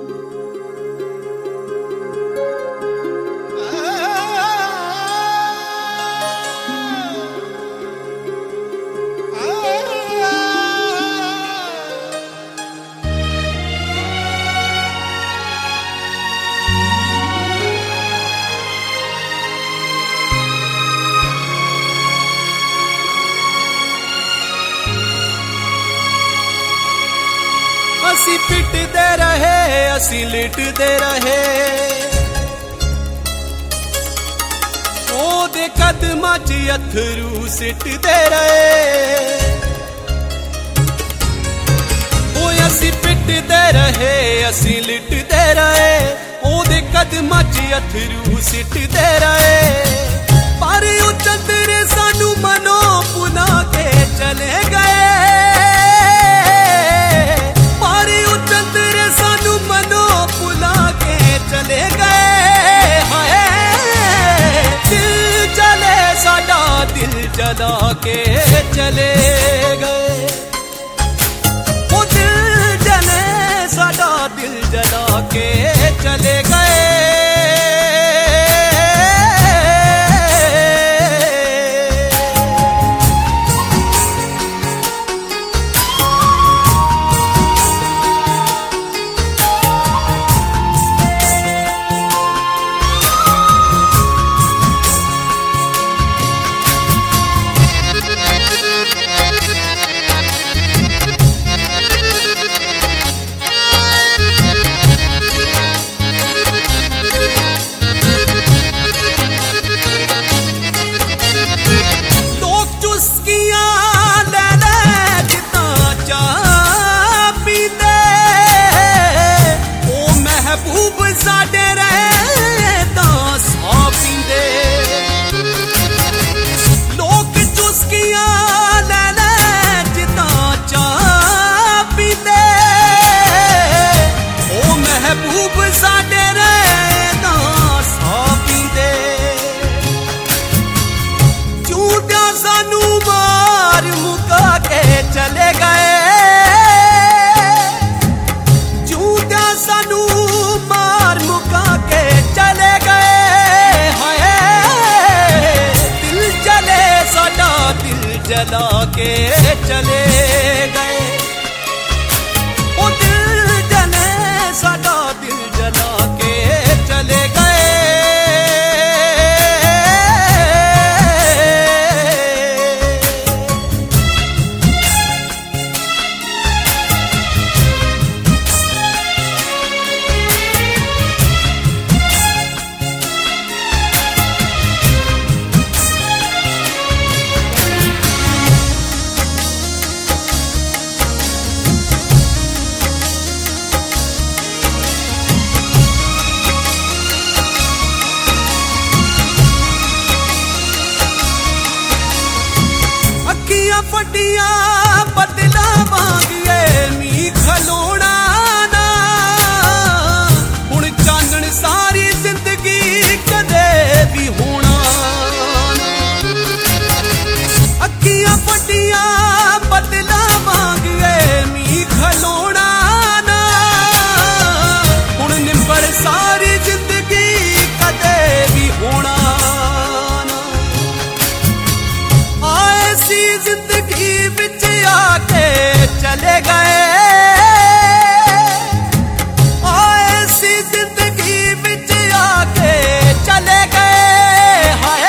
असी पिटदे रहे असी लिटदे रहे ओदे कदमां च अथरू सिटदे रहे। ओए असी पिटदे रहे असी लिटदे रहे ओदे कदमां च अथरू सिटदे रहे। पर ओ चंदरे सानू मनो भुला के चले गए। चले गए हाय दिल जले साडा दिल जला के चले गए। वो दिल जले साडा दिल जला के चले गए। चले गए झूठा सानू मार मुका के चले गए हाय दिल जले साडा दिल जला के चले गए। ओ दिल जले साडा दिल जला के चले गए। फटिया बदला मांगिए नी खलोना ना हुण चानण सारी जिंदगी कदे भी होना। अखियां फटिया बदला मांगिए नी खलोना ना हुण निंबड़ सारी जिंदगी कदे भी होना। जिंदगी बिच आके चले गए ऐसी जिंदगी बिच आके चले गए हाय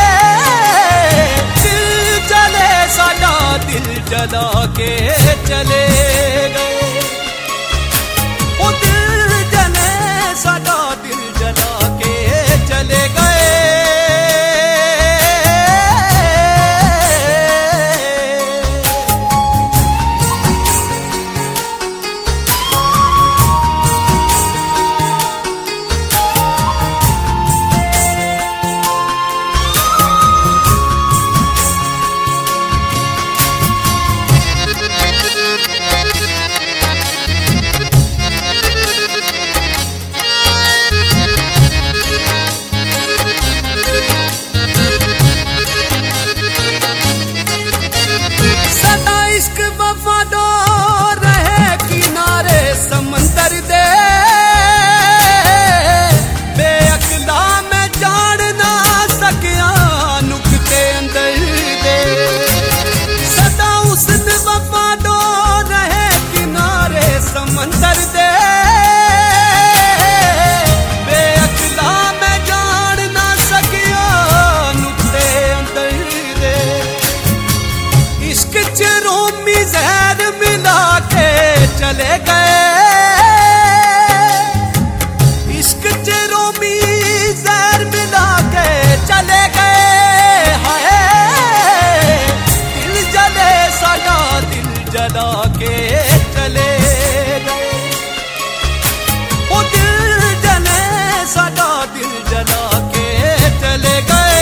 दिल जले साडा दिल जला के चले गए। ओ दिल जले साडा दिल जला के चले गए। समंदर दे बेअकला मैं जान ना सकिया नुक्ते अंदर दे इश्क च रोमी जहर मिला के चले गए इश्क च रोमी जहर मिला के चले गए हाय दिल जले साडा दिल जला के चले गए ओ दिल जले साडा दिल जला के चले गए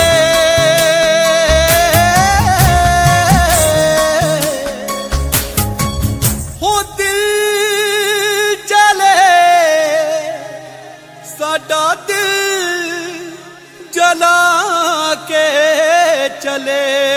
ओ दिल जले साडा दिल जला के चले